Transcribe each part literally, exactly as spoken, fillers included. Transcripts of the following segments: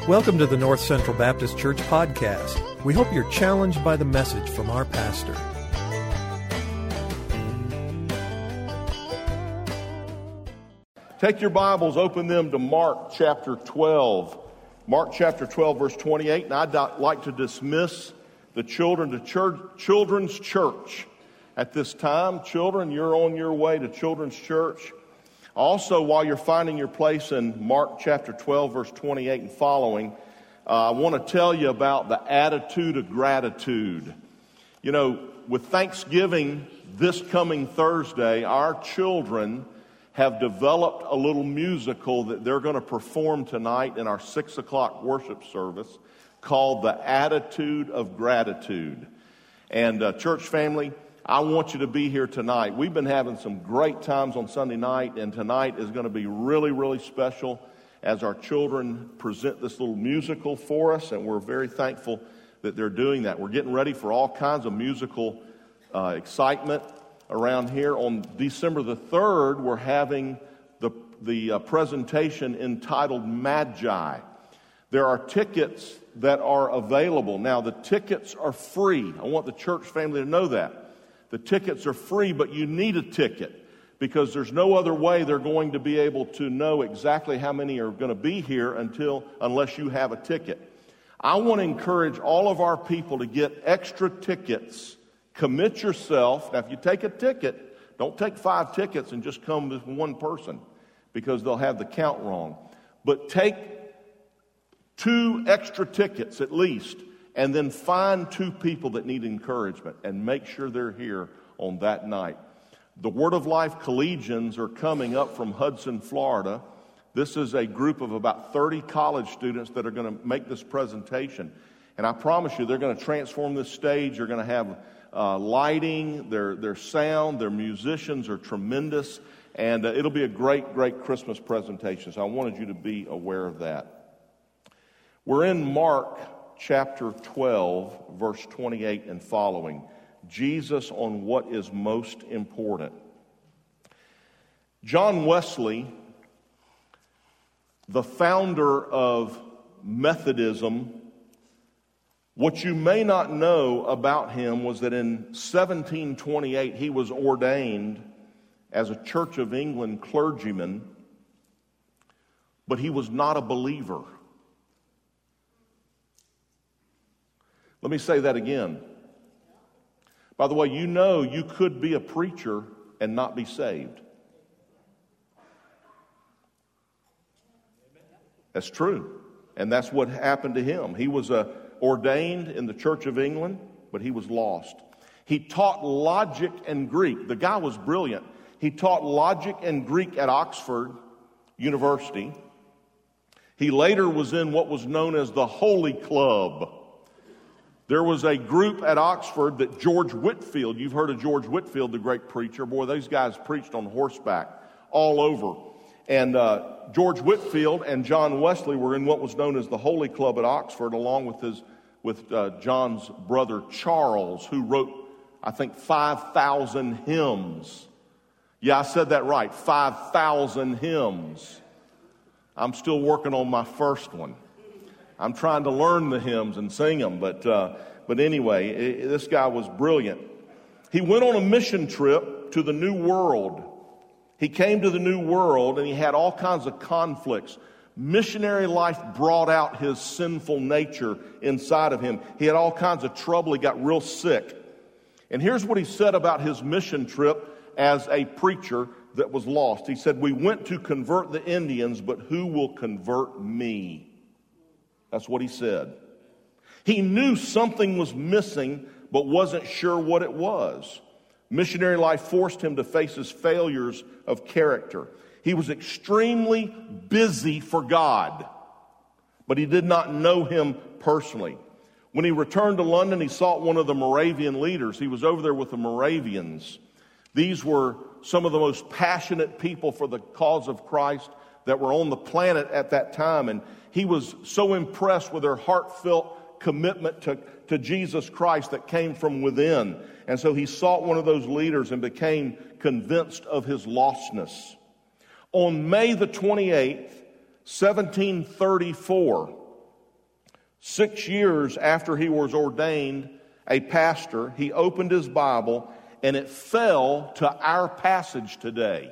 Welcome to the North Central Baptist Church podcast. We hope you're challenged by the message from our pastor. Take your Bibles, open them to Mark chapter twelve. Mark chapter twelve, verse twenty-eight. And I'd like to dismiss the children to church, Children's Church at this time. Children, you're on your way to Children's Church. Also, while you're finding your place in Mark chapter twelve, verse twenty-eight and following, uh, I want to tell you about the attitude of gratitude. You know, with Thanksgiving this coming Thursday, our children have developed a little musical that they're going to perform tonight in our six o'clock worship service called The Attitude of Gratitude. And uh, church family, I want you to be here tonight. We've been having some great times on Sunday night, and tonight is going to be really, really special as our children present this little musical for us, and we're very thankful that they're doing that. We're getting ready for all kinds of musical uh, excitement around here. On December the third, we're having the, the uh, presentation entitled Magi. There are tickets that are available. Now, the tickets are free. I want the church family to know that. The tickets are free, but you need a ticket because there's no other way they're going to be able to know exactly how many are going to be here until unless you have a ticket. I want to encourage all of our people to get extra tickets. Commit yourself. Now, if you take a ticket, don't take five tickets and just come with one person because they'll have the count wrong. But take two extra tickets at least, and then find two people that need encouragement and make sure they're here on that night. The Word of Life Collegians are coming up from Hudson, Florida. This is a group of about thirty college students that are going to make this presentation. And I promise you, they're going to transform this stage. They're going to have uh, lighting, their, their sound, their musicians are tremendous. And uh, it'll be a great, great Christmas presentation. So I wanted you to be aware of that. We're in Mark chapter twelve, verse twenty-eight and following. Jesus on what is most important. John Wesley, the founder of Methodism, what you may not know about him was that in seventeen twenty-eight he was ordained as a Church of England clergyman, but he was not a believer. Let me say that again. By the way, you know you could be a preacher and not be saved. That's true. And that's what happened to him. He was uh, ordained in the Church of England, but he was lost. He taught logic and Greek. The guy was brilliant. He taught logic and Greek at Oxford University. He later was in what was known as the Holy Club. There was a group at Oxford that George Whitefield, you've heard of George Whitefield, the great preacher. Boy, those guys preached on horseback all over. And uh, George Whitefield and John Wesley were in what was known as the Holy Club at Oxford, along with his with uh, John's brother Charles, who wrote, I think, five thousand hymns. Yeah, I said that right, five thousand hymns. I'm still working on my first one. I'm trying to learn the hymns and sing them, but uh, but anyway, it, this guy was brilliant. He went on a mission trip to the New World. He came to the New World and he had all kinds of conflicts. Missionary life brought out his sinful nature inside of him. He had all kinds of trouble. He got real sick. And here's what he said about his mission trip as a preacher that was lost. He said, "We went to convert the Indians, but who will convert me?" That's what he said. He knew something was missing, but wasn't sure what it was. Missionary life forced him to face his failures of character. He was extremely busy for God, but he did not know him personally. When he returned to London, he sought one of the Moravian leaders. He was over there with the Moravians. These were some of the most passionate people for the cause of Christ that were on the planet at that time, and he was so impressed with their heartfelt commitment to, to Jesus Christ that came from within. And so he sought one of those leaders and became convinced of his lostness. On May the twenty-eighth, seventeen thirty-four, Six years after he was ordained a pastor, he opened his Bible and it fell to our passage today.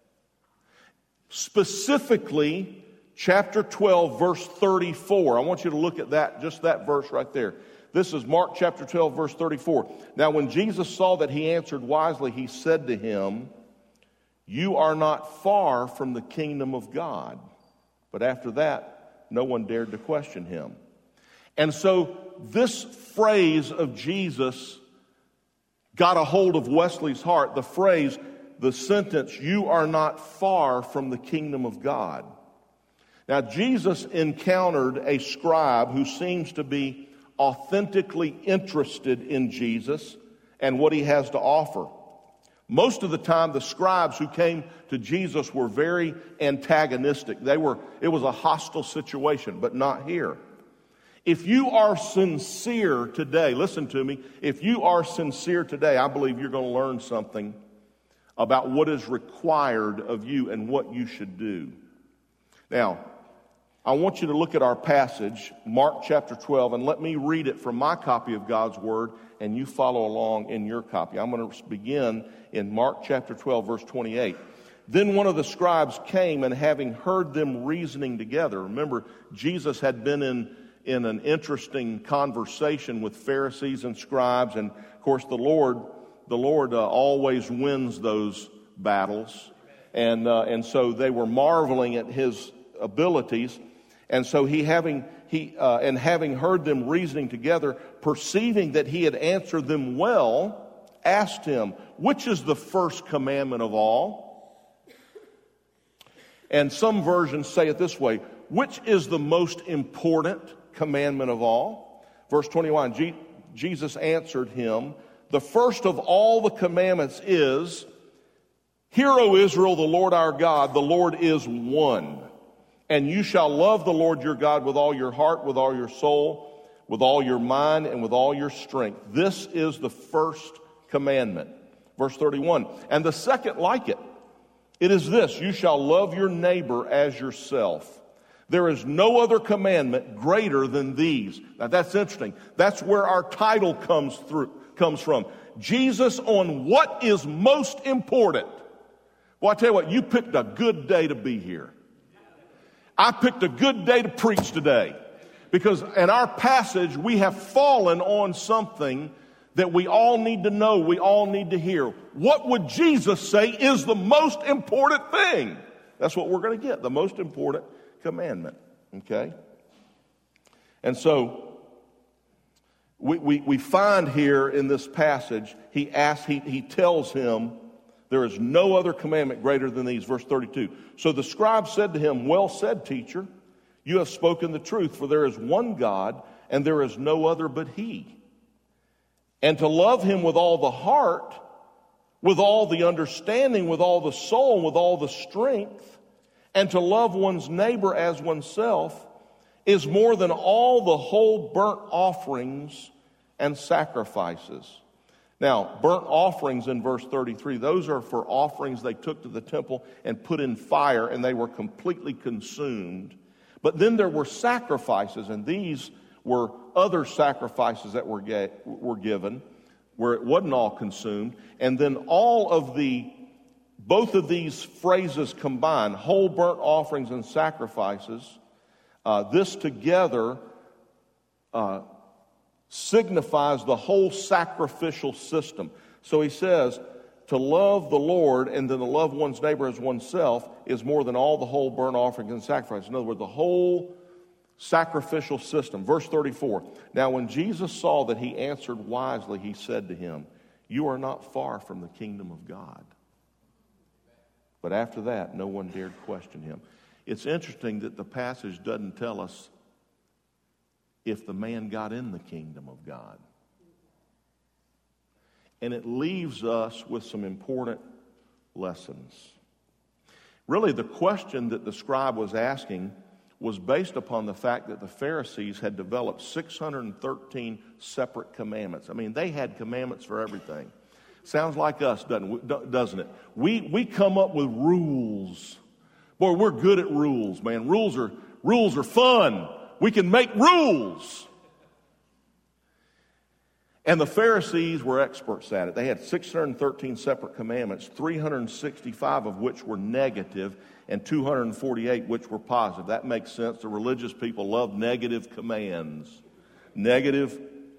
Specifically, chapter twelve, verse thirty-four. I want you to look at that, just that verse right there. This is Mark chapter twelve, verse thirty-four. Now, when Jesus saw that he answered wisely, he said to him, "You are not far from the kingdom of God." But after that, no one dared to question him. And so this phrase of Jesus got a hold of Wesley's heart. The phrase, the sentence, "You are not far from the kingdom of God." Now, Jesus encountered a scribe who seems to be authentically interested in Jesus and what he has to offer. Most of the time, the scribes who came to Jesus were very antagonistic. They were, it was a hostile situation, but not here. If you are sincere today, listen to me, if you are sincere today, I believe you're going to learn something about what is required of you and what you should do. Now, I want you to look at our passage, Mark chapter twelve, and let me read it from my copy of God's Word, and you follow along in your copy. I'm going to begin in Mark chapter twelve, verse twenty-eight. Then one of the scribes came, and having heard them reasoning together, remember, Jesus had been in, in an interesting conversation with Pharisees and scribes, and of course the Lord, the Lord uh, always wins those battles, and uh, and so they were marveling at his abilities. And so he having he uh, and having heard them reasoning together, perceiving that he had answered them well, asked him, "Which is the first commandment of all?" And some versions say it this way: "Which is the most important commandment of all?" Verse twenty-one, G- Jesus answered him, "The first of all the commandments is, Hear, O Israel, the Lord our God, the Lord is one. And you shall love the Lord your God with all your heart, with all your soul, with all your mind, and with all your strength. This is the first commandment." Verse thirty-one, "And the second like it, it is this, you shall love your neighbor as yourself. There is no other commandment greater than these." Now that's interesting. That's where our title comes through, comes from. Jesus on what is most important. Well, I tell you what, you picked a good day to be here. I picked a good day to preach today, because in our passage we have fallen on something that we all need to know, we all need to hear. What would Jesus say is the most important thing? That's what we're going to get, the most important commandment, okay? And so we, we, we find here in this passage, he asks, he, he tells him, there is no other commandment greater than these. Verse thirty-two. So the scribe said to him, "Well said, teacher. You have spoken the truth, for there is one God, and there is no other but He. And to love Him with all the heart, with all the understanding, with all the soul, with all the strength, and to love one's neighbor as oneself is more than all the whole burnt offerings and sacrifices." Now, burnt offerings in verse thirty-three, those are for offerings they took to the temple and put in fire, and they were completely consumed. But then there were sacrifices, and these were other sacrifices that were, ga- were given, where it wasn't all consumed. And then all of the, both of these phrases combined, whole burnt offerings and sacrifices, uh, this together uh signifies the whole sacrificial system. So he says, to love the Lord and then to love one's neighbor as oneself is more than all the whole burnt offerings and sacrifices. In other words, the whole sacrificial system. Verse thirty-four, "Now when Jesus saw that he answered wisely, he said to him, You are not far from the kingdom of God." But after that, no one dared question him. It's interesting that the passage doesn't tell us if the man got in the kingdom of God. And it leaves us with some important lessons. Really, the question that the scribe was asking was based upon the fact that the Pharisees had developed six hundred thirteen separate commandments. I mean, they had commandments for everything. Sounds like us, doesn't it? We we come up with rules. Boy, we're good at rules, man. Rules are rules are fun. We can make rules. And the Pharisees were experts at it. They had six hundred thirteen separate commandments, three hundred sixty-five of which were negative, and two hundred forty-eight which were positive. That makes sense. The religious people love negative commands, negative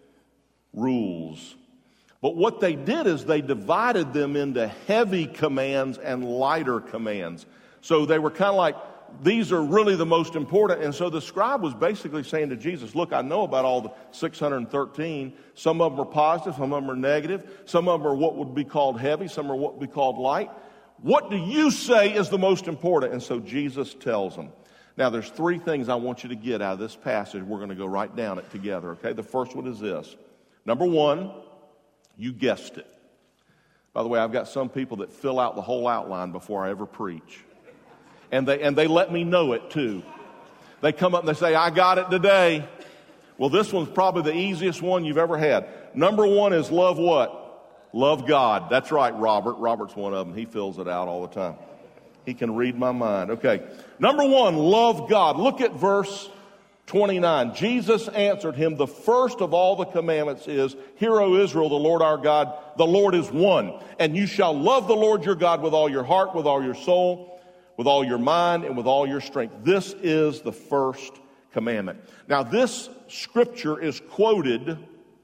rules. But what they did is they divided them into heavy commands and lighter commands. So they were kind of like, these are really the most important. And so the scribe was basically saying to Jesus, look, I know about all the six hundred thirteen. Some of them are positive, some of them are negative. Some of them are what would be called heavy, some are what would be called light. What do you say is the most important? And so Jesus tells them. Now, there's three things I want you to get out of this passage. We're going to go right down it together, okay? The first one is this. Number one, you guessed it. By the way, I've got some people that fill out the whole outline before I ever preach. And they and they let me know it too. They come up and they say, I got it today. Well, this one's probably the easiest one you've ever had. Number one is love what? Love God. That's right, Robert. Robert's one of them. He fills it out all the time. He can read my mind. Okay. Number one, love God. Look at verse twenty-nine. Jesus answered him, the first of all the commandments is, Hear, O Israel, the Lord our God, the Lord is one. And you shall love the Lord your God with all your heart, with all your soul, with all your mind, and with all your strength. This is the first commandment. Now, this scripture is quoted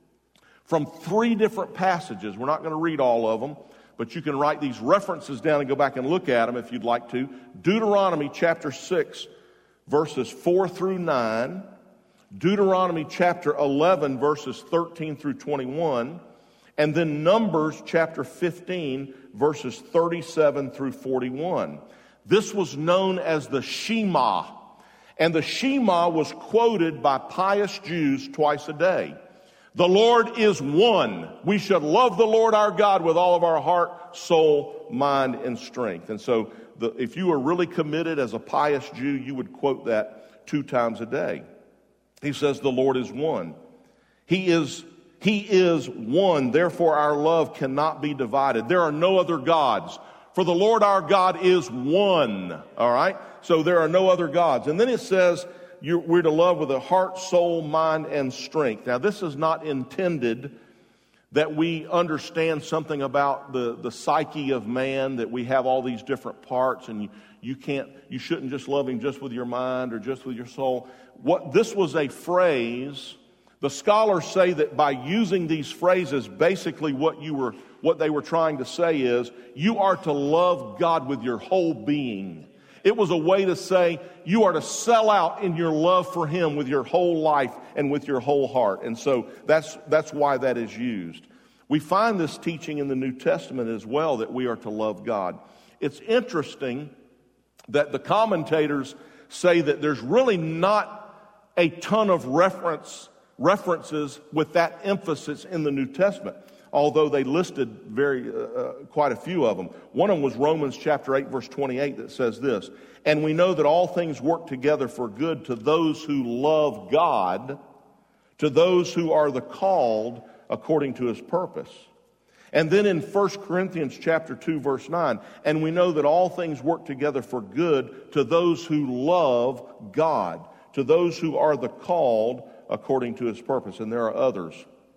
from three different passages. We're not going to read all of them, but you can write these references down and go back and look at them if you'd like to. Deuteronomy chapter six, verses four through nine. Deuteronomy chapter eleven, verses thirteen through twenty-one. And then Numbers chapter fifteen, verses thirty-seven through forty-one. This was known as the Shema. And the Shema was quoted by pious Jews twice a day. The Lord is one. We should love the Lord our God with all of our heart, soul, mind, and strength. And so the, if you were really committed as a pious Jew, you would quote that two times a day. He says the Lord is one. He is, he is one. Therefore, our love cannot be divided. There are no other gods. For the Lord our God is one. All right? So there are no other gods. And then it says you're, we're to love with a heart, soul, mind, and strength. Now, this is not intended that we understand something about the, the psyche of man, that we have all these different parts, and you, you can't, you shouldn't just love him just with your mind or just with your soul. What this was a phrase. The scholars say that by using these phrases, basically what you were, what they were trying to say is, you are to love God with your whole being. It was a way to say you are to sell out in your love for him with your whole life and with your whole heart. And so that's that's why that is used. We find this teaching in the New Testament as well, that we are to love God. It's interesting that the commentators say that there's really not a ton of reference references with that emphasis in the New Testament, although they listed very uh, quite a few of them. One of them was Romans chapter eight, verse twenty-eight, that says this, and we know that all things work together for good to those who love God, to those who are the called according to his purpose. And then in First Corinthians chapter two, verse nine, and we know that all things work together for good to those who love God, to those who are the called according to his purpose. And there are others.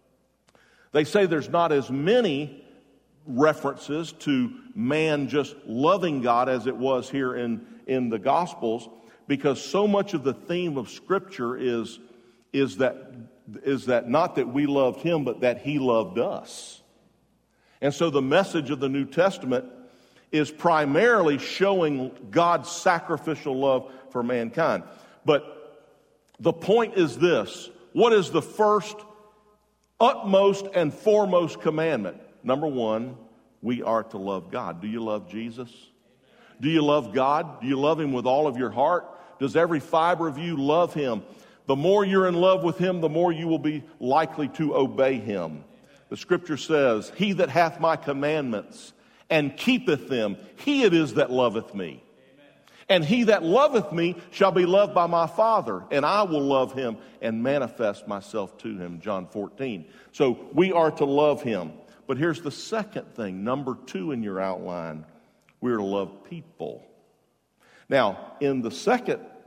They say there's not as many references to man just loving God as it was here in, in the Gospels, because so much of the theme of Scripture is, is that, is that not that we loved him, but that he loved us. And so the message of the New Testament is primarily showing God's sacrificial love for mankind. But the point is this: what is the first, utmost, and foremost commandment? Number one, we are to love God. Do you love Jesus? Do you love God? Do you love him with all of your heart? Does every fiber of you love him? The more you're in love with him, the more you will be likely to obey him. The scripture says, he that hath my commandments and keepeth them, he it is that loveth me. And he that loveth me shall be loved by my Father, and I will love him and manifest myself to him. John fourteen. So we are to love him. But here's the second thing, number two in your outline. We're to love people. Now, in the second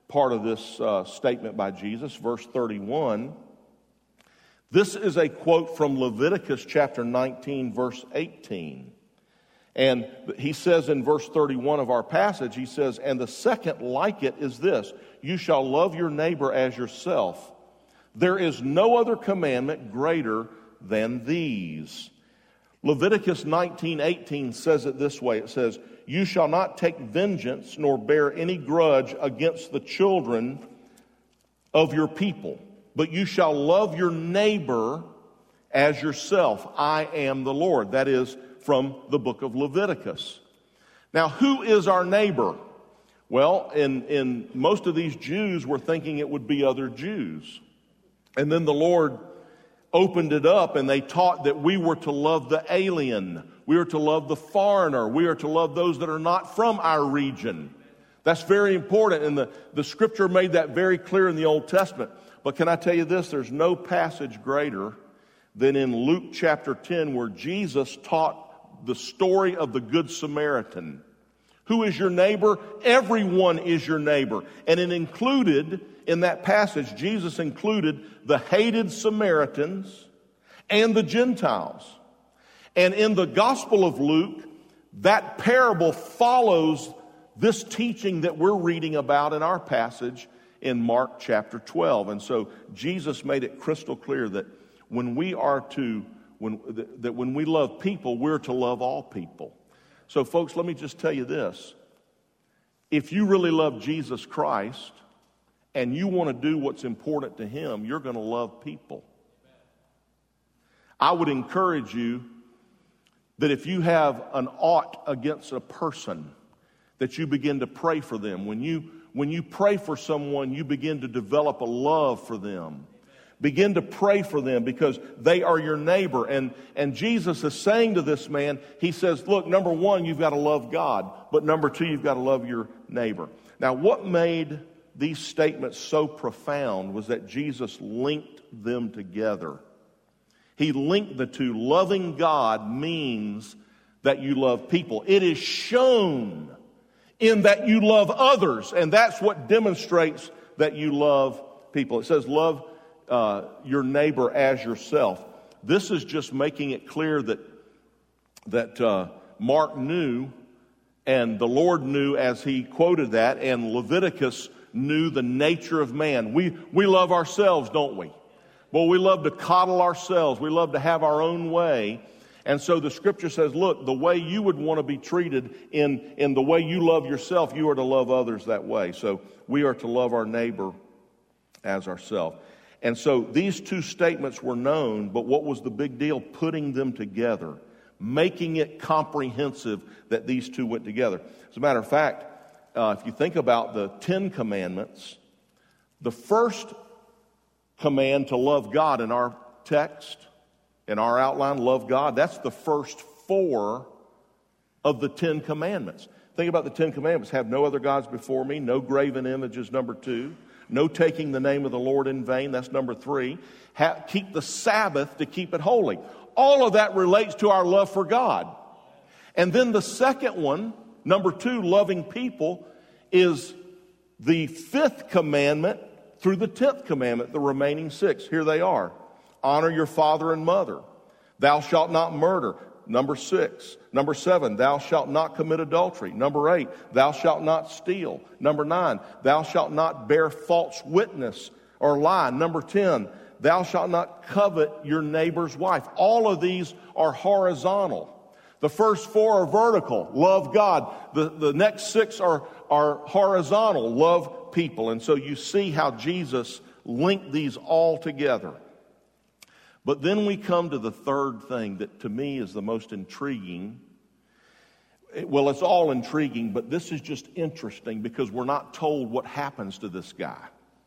part of this uh, statement by Jesus, verse thirty-one. This is a quote from Leviticus chapter nineteen, verse eighteen. And he says in verse thirty-one of our passage, he says, and the second like it is this, you shall love your neighbor as yourself. There is no other commandment greater than these. Leviticus nineteen eighteen says it this way. It says, you shall not take vengeance nor bear any grudge against the children of your people, but you shall love your neighbor as yourself. I am the Lord. That is from the book of Leviticus. Now, who is our neighbor? Well, in, in most of these Jews were thinking it would be other Jews. And then the Lord opened it up and they taught that we were to love the alien. We are to love the foreigner. We are to love those that are not from our region. That's very important, and the, the Scripture made that very clear in the Old Testament. But can I tell you this? There's no passage greater than in Luke chapter ten where Jesus taught the story of the Good Samaritan. Who is your neighbor? Everyone is your neighbor. And it included, in that passage, Jesus included the hated Samaritans and the Gentiles. And in the Gospel of Luke, that parable follows this teaching that we're reading about in our passage in Mark chapter twelve. And so Jesus made it crystal clear that when we are to, when, that when we love people, we're to love all people. So folks, let me just tell you this. If you really love Jesus Christ and you want to do what's important to Him, you're going to love people. I would encourage you that if you have an ought against a person, that you begin to pray for them. When you, when you pray for someone, you begin to develop a love for them. Begin to pray for them because they are your neighbor. And, and Jesus is saying to this man, he says, look, number one, you've got to love God. But number two, you've got to love your neighbor. Now, what made these statements so profound was that Jesus linked them together. He linked the two. Loving God means that you love people. It is shown in that you love others, and that's what demonstrates that you love people. It says love uh, your neighbor as yourself. This is just making it clear that, that uh, Mark knew, and the Lord knew as he quoted that, and Leviticus knew the nature of man. We, we love ourselves, don't we? Well, we love to coddle ourselves. We love to have our own way. And so the Scripture says, look, the way you would want to be treated in, in the way you love yourself, you are to love others that way. So we are to love our neighbor as ourselves. And so these two statements were known, but what was the big deal? Putting them together, making it comprehensive that these two went together. As a matter of fact, uh, if you think about the Ten Commandments, the first command to love God in our text, in our outline, love God, that's the first four of the Ten Commandments. Think about the Ten Commandments. Have no other gods before me. No graven images, number two. No taking the name of the Lord in vain, that's number three. Ha- keep the Sabbath to keep it holy. All of that relates to our love for God. And then the second one, number two, loving people, is the fifth commandment through the tenth commandment, the remaining six. Here they are. Honor your father and mother. Thou shalt not murder. Number six. Number seven, thou shalt not commit adultery. Number eight, thou shalt not steal. Number nine, thou shalt not bear false witness or lie. Number ten, thou shalt not covet your neighbor's wife. All of these are horizontal. The first four are vertical, love God. The, the next six are, are horizontal, love people. And so you see how Jesus linked these all together. But then we come to the third thing that to me is the most intriguing. Well, it's all intriguing, but this is just interesting because we're not told what happens to this guy.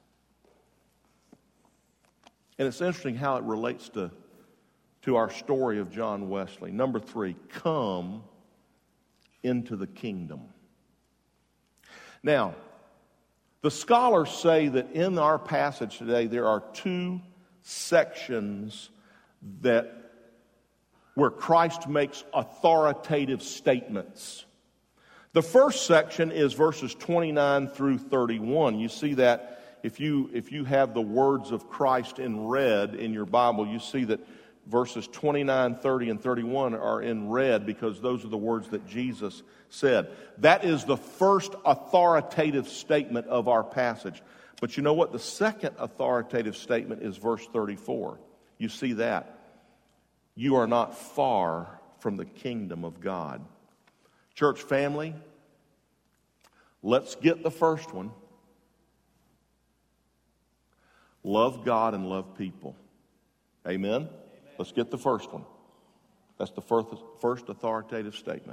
And it's interesting how it relates to, to our story of John Wesley. Number three, come into the kingdom. Now, the scholars say that in our passage today there are two sections that where Christ makes authoritative statements. The first section is verses twenty-nine through thirty-one. You see that if you if you have the words of Christ in red in your Bible, you see that verses twenty-nine, thirty, and thirty-one are in red because those are the words that Jesus said. That is the first authoritative statement of our passage. But you know what? The second authoritative statement is verse thirty-four. You see that? You are not far from the kingdom of God. Church family, let's get the first one. Love God and love people. Amen? Amen. Let's get the first one. That's the first, first authoritative statement.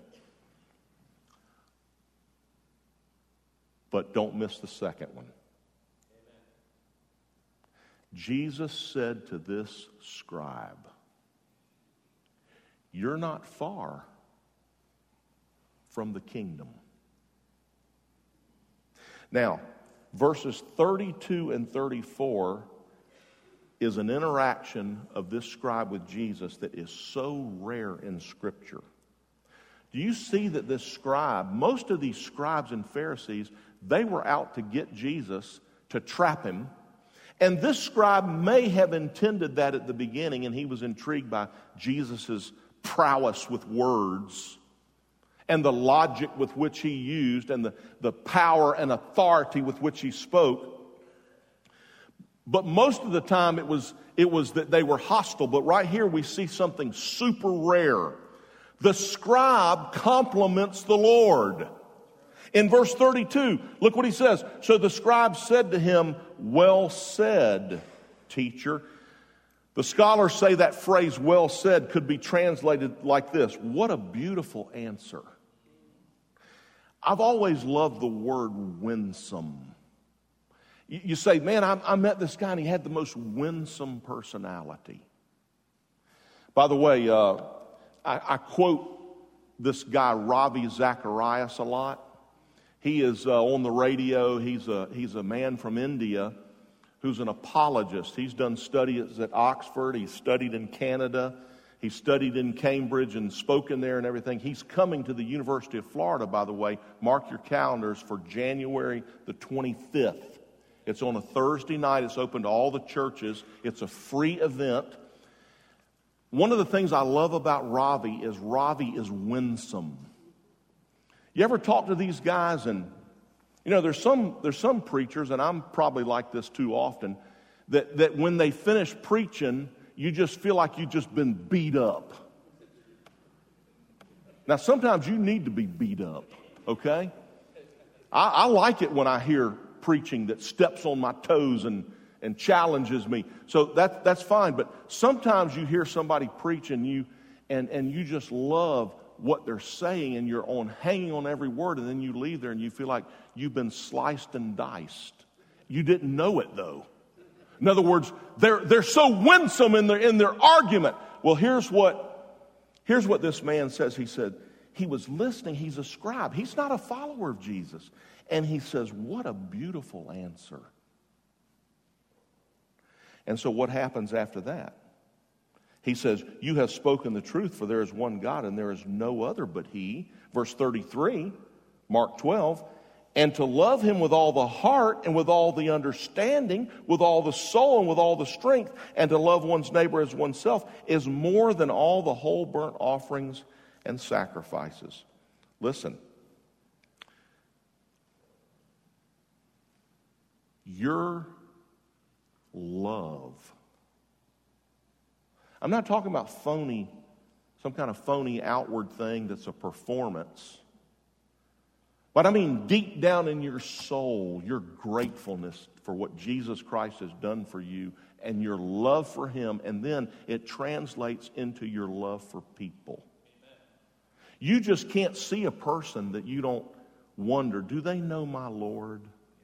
But don't miss the second one. Amen. Jesus said to this scribe, "You're not far from the kingdom." Now, verses thirty-two and thirty-four is an interaction of this scribe with Jesus that is so rare in Scripture. Do you see that this scribe, most of these scribes and Pharisees, they were out to get Jesus, to trap him. And this scribe may have intended that at the beginning, and he was intrigued by Jesus' prowess with words and the logic with which he used and the, the power and authority with which he spoke. But most of the time it was, it was that they were hostile. But right here we see something super rare. The scribe compliments the Lord. In verse thirty-two, look what he says. So the scribe said to him, "Well said, teacher." The scholars say that phrase, "well said," could be translated like this: what a beautiful answer. I've always loved the word winsome. You, you say, man, I, I met this guy and he had the most winsome personality. By the way, uh, I, I quote this guy, Ravi Zacharias, a lot. He is uh, on the radio. He's a, he's a man from India who's an apologist. He's done studies at Oxford. He's studied in Canada. He studied in Cambridge and spoken there and everything. He's coming to the University of Florida, by the way. Mark your calendars for January the twenty-fifth. It's on a Thursday night. It's open to all the churches. It's a free event. One of the things I love about Ravi is Ravi is winsome. You ever talk to these guys and, you know, there's some there's some preachers, and I'm probably like this too often, that, that when they finish preaching, you just feel like you've just been beat up. Now, sometimes you need to be beat up, okay? I, I like it when I hear preaching that steps on my toes and, and challenges me. So that, that's fine. But sometimes you hear somebody preach and you, and, and you just love what they're saying, and you're on hanging on every word, and then you leave there and you feel like you've been sliced and diced. You didn't know it, though. In other words, they're they're so winsome in their in their argument. Well, here's what here's what this man says. He said he was listening. He's a scribe. He's not a follower of Jesus. And he says, "What a beautiful answer." And so what happens after that? He says, "You have spoken the truth, for there is one God, and there is no other but He." Verse thirty-three, Mark twelve, "And to love Him with all the heart and with all the understanding, with all the soul and with all the strength, and to love one's neighbor as oneself is more than all the whole burnt offerings and sacrifices." Listen, your love. I'm not talking about phony, some kind of phony outward thing that's a performance. But I mean deep down in your soul, your gratefulness for what Jesus Christ has done for you and your love for Him, and then it translates into your love for people. Amen. You just can't see a person that you don't wonder, do they know my Lord?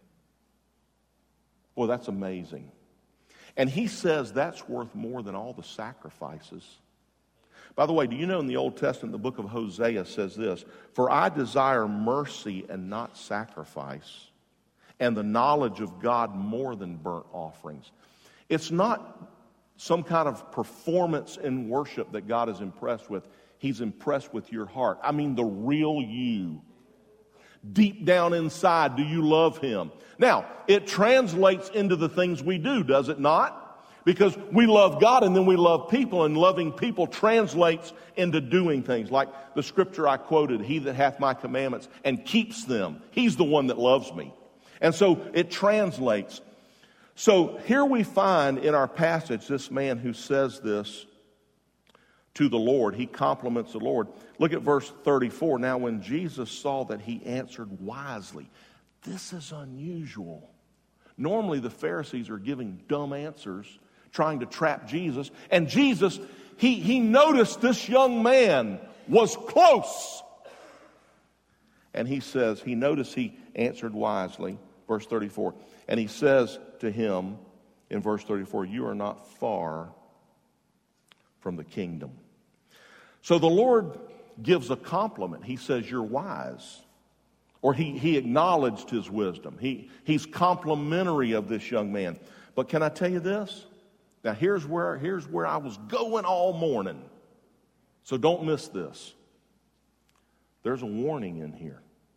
Boy, that's amazing. And he says that's worth more than all the sacrifices. By the way, do you know in the Old Testament, the book of Hosea says this: "For I desire mercy and not sacrifice, and the knowledge of God more than burnt offerings." It's not some kind of performance in worship that God is impressed with. He's impressed with your heart. I mean the real you. Deep down inside, do you love Him? Now, it translates into the things we do, does it not? Because we love God and then we love people, and loving people translates into doing things. Like the scripture I quoted, He that hath my commandments and keeps them, He's the one that loves me. And so it translates. So here we find in our passage this man who says this to the Lord. He compliments the Lord. Look at verse thirty-four. Now when Jesus saw that he answered wisely. This is unusual. Normally the Pharisees are giving dumb answers, trying to trap Jesus. And Jesus, he, he noticed this young man was close. And he says, he noticed he answered wisely. Verse thirty-four. And he says to him in verse thirty-four, you are not far from the kingdom. So the Lord gives a compliment. He says, you're wise. Or he, he acknowledged his wisdom. He, he's complimentary of this young man. But can I tell you this? Now here's where, here's where I was going all morning. So don't miss this. There's a warning in here.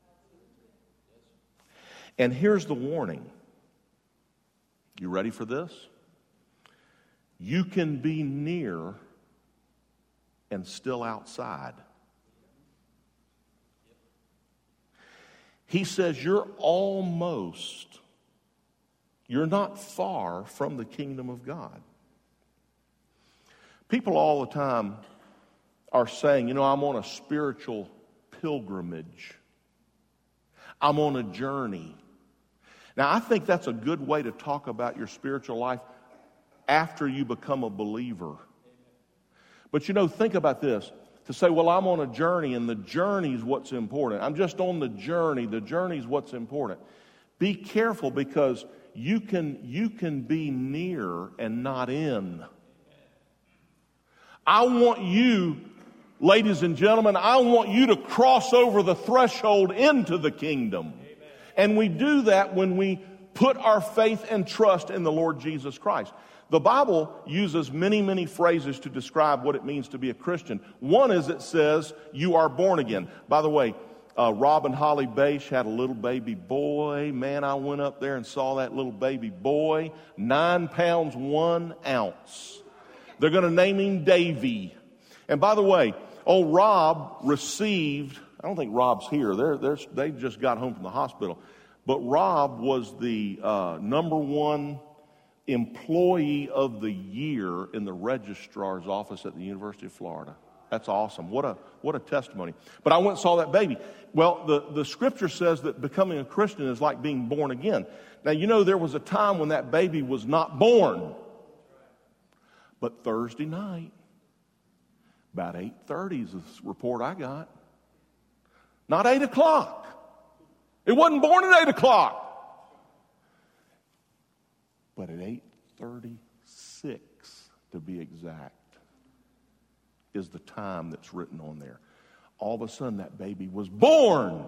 And here's the warning. You ready for this? You can be near and still outside. He says you're almost, you're not far from the kingdom of God. People all the time are saying, you know, I'm on a spiritual pilgrimage. I'm on a journey. Now, I think that's a good way to talk about your spiritual life after you become a believer. But, you know, think about this. To say, well, I'm on a journey, and the journey is what's important. I'm just on the journey. The journey is what's important. Be careful, because you can, you can be near and not in. I want you, ladies and gentlemen, I want you to cross over the threshold into the kingdom. Amen. And we do that when we put our faith and trust in the Lord Jesus Christ. The Bible uses many, many phrases to describe what it means to be a Christian. One is it says, you are born again. By the way, uh, Rob and Holly Bache had a little baby boy. Man, I went up there and saw that little baby boy. Nine pounds, one ounce. They're going to name him Davy. And by the way, old Rob received, I don't think Rob's here. They're, they're, they just got home from the hospital. But Rob was the uh, number one employee of the year in the registrar's office at the University of Florida. That's awesome. What a what a testimony. But I went and saw that baby. Well, the, the scripture says that becoming a Christian is like being born again. Now, you know, there was a time when that baby was not born. But Thursday night, about eight thirty is the report I got. Not eight o'clock. It wasn't born at eight o'clock. But at eight thirty-six, to be exact, is the time that's written on there. All of a sudden, that baby was born.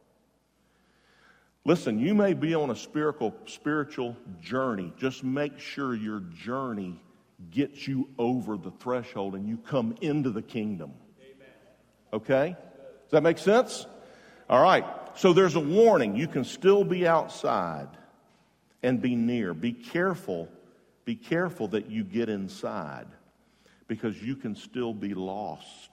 Listen, you may be on a spiritual, spiritual journey. Just make sure your journey gets you over the threshold and you come into the kingdom. Okay? Does that make sense? All right. So there's a warning. You can still be outside and be near. Be careful. Be careful that you get inside, because you can still be lost.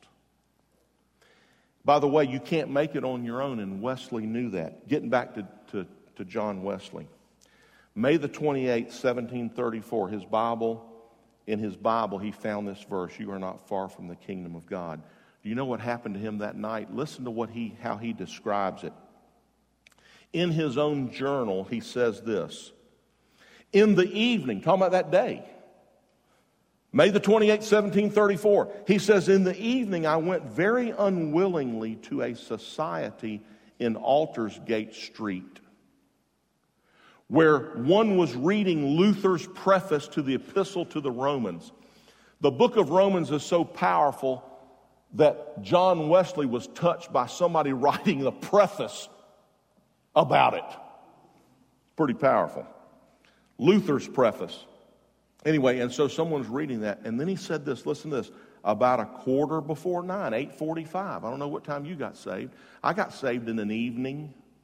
By the way, you can't make it on your own, and Wesley knew that. Getting back to, to, to John Wesley. May the twenty-eighth, seventeen thirty-four, his Bible, in his Bible, he found this verse, you are not far from the kingdom of God. Do you know what happened to him that night? Listen to what he how he describes it. In his own journal, he says this. In the evening, talking about that day, May the twenty-eighth, seventeen thirty-four, he says, in the evening I went very unwillingly to a society in Aldersgate Street, where one was reading Luther's preface to the Epistle to the Romans. The book of Romans is so powerful that John Wesley was touched by somebody writing the preface about it. Pretty powerful. Luther's preface. Anyway, and so someone's reading that, and then he said this, listen to this, about a quarter before nine, eight forty-five. I don't know what time you got saved. I got saved in an evening.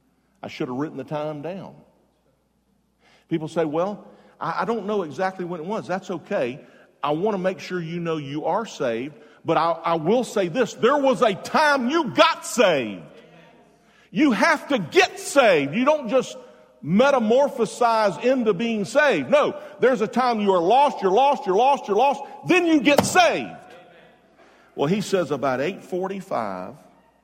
I should have written the time down. People say, well, I, I don't know exactly when it was. That's okay. I want to make sure you know you are saved, but I, I will say this. There was a time you got saved. You have to get saved. You don't just metamorphosize into being saved. No, there's a time you are lost, you're lost, you're lost, you're lost. Then you get saved. Well, he says about eight forty-five,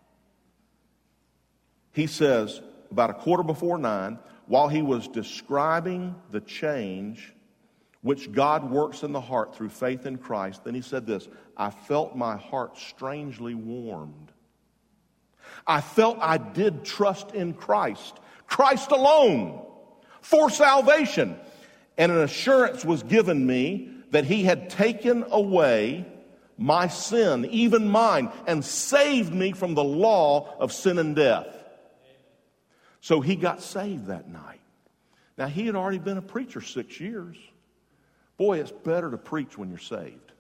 he says about a quarter before nine, while he was describing the change which God works in the heart through faith in Christ, then he said this, I felt my heart strangely warmed. I felt I did trust in Christ, Christ alone, for salvation. And an assurance was given me that he had taken away my sin, even mine, and saved me from the law of sin and death. So he got saved that night. Now, he had already been a preacher six years. Boy, it's better to preach when you're saved.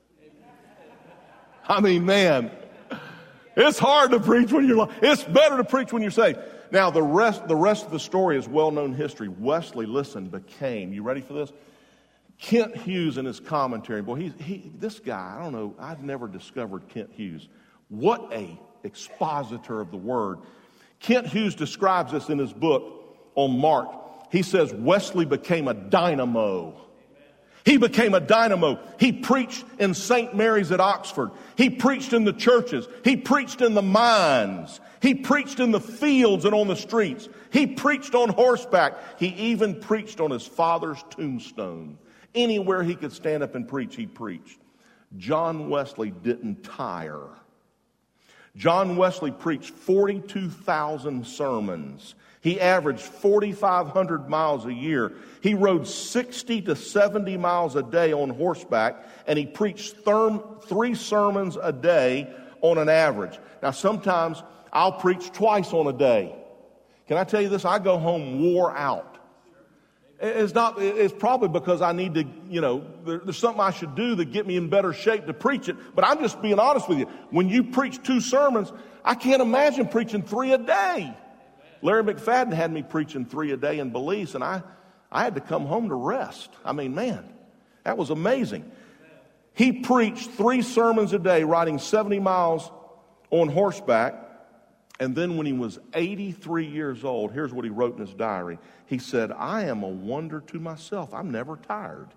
I mean, man, it's hard to preach when you're lost. It's better to preach when you're saved. Now, the rest, the rest of the story is well-known history. Wesley, listen, became, you ready for this? Kent Hughes in his commentary, boy, he, he, this guy, I don't know, I've never discovered Kent Hughes. What a expositor of the Word. Kent Hughes describes this in his book on Mark. He says, Wesley became a dynamo. He became a dynamo. He preached in Saint Mary's at Oxford. He preached in the churches. He preached in the mines. He preached in the fields and on the streets. He preached on horseback. He even preached on his father's tombstone. Anywhere he could stand up and preach, he preached. John Wesley didn't tire. John Wesley preached forty-two thousand sermons. He averaged forty-five hundred miles a year. He rode sixty to seventy miles a day on horseback, and he preached therm- three sermons a day on an average. Now, sometimes I'll preach twice on a day. Can I tell you this? I go home wore out. It's not. It's probably because I need to, you know, there, there's something I should do to get me in better shape to preach it. But I'm just being honest with you. When you preach two sermons, I can't imagine preaching three a day. Larry McFadden had me preaching three a day in Belize, and I, I had to come home to rest. I mean, man, that was amazing. He preached three sermons a day, riding seventy miles on horseback. And then when he was eighty-three years old, here's what he wrote in his diary. He said, I am a wonder to myself. I'm never tired.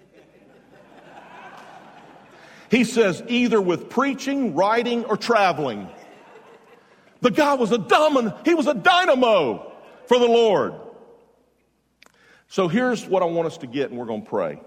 He says, either with preaching, writing, or traveling. The guy was a dominant, he was a dynamo for the Lord. So here's what I want us to get, and we're going to pray.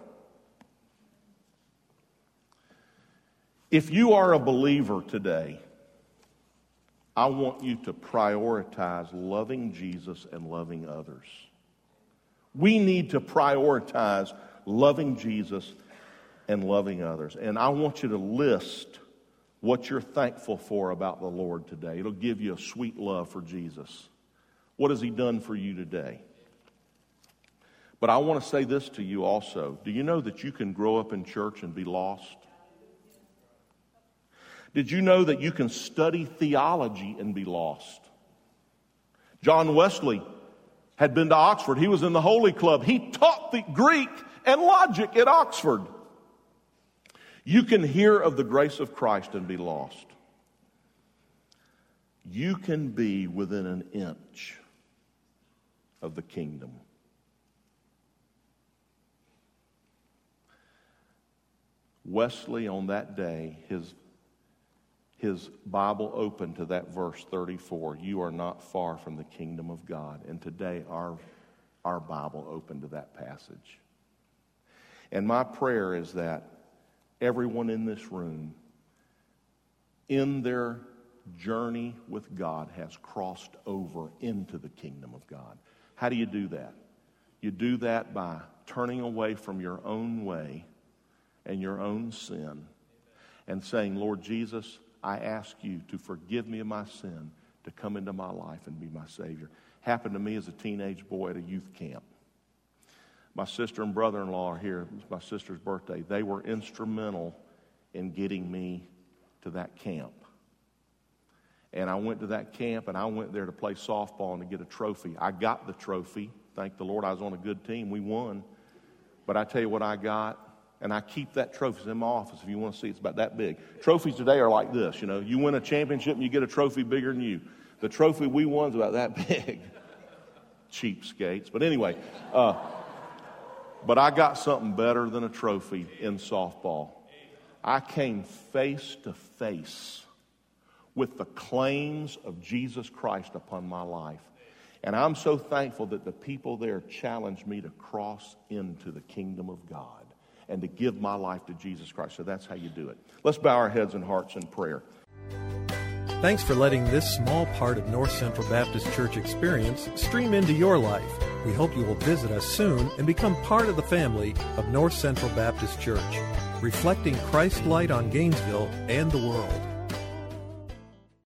If you are a believer today, I want you to prioritize loving Jesus and loving others. We need to prioritize loving Jesus and loving others. And I want you to list what you're thankful for about the Lord today. It'll give you a sweet love for Jesus. What has he done for you today? But I want to say this to you also. Do you know that you can grow up in church and be lost? Did you know that you can study theology and be lost? John Wesley had been to Oxford. He was in the Holy Club. He taught the Greek and logic at Oxford. You can hear of the grace of Christ and be lost. You can be within an inch of the kingdom. Wesley, on that day, his His Bible opened to that verse thirty-four. You are not far from the kingdom of God. And today our, our Bible opened to that passage. And my prayer is that everyone in this room, in their journey with God, has crossed over into the kingdom of God. How do you do that? You do that by turning away from your own way and your own sin and saying, Lord Jesus, I ask you to forgive me of my sin, to come into my life and be my Savior. Happened to me as a teenage boy at a youth camp. My sister and brother-in-law are here. It was my sister's birthday. They were instrumental in getting me to that camp. And I went to that camp, and I went there to play softball and to get a trophy. I got the trophy. Thank the Lord I was on a good team. We won. But I tell you what I got, and I keep that trophy in my office if you want to see. It's about that big. Trophies today are like this, you know. You win a championship and you get a trophy bigger than you. The trophy we won is about that big. Cheapskates. But anyway, uh, but I got something better than a trophy in softball. I came face to face with the claims of Jesus Christ upon my life. And I'm so thankful that the people there challenged me to cross into the kingdom of God and to give my life to Jesus Christ. So that's how you do it. Let's bow our heads and hearts in prayer. Thanks for letting this small part of North Central Baptist Church experience stream into your life. We hope you will visit us soon and become part of the family of North Central Baptist Church, reflecting Christ's light on Gainesville and the world.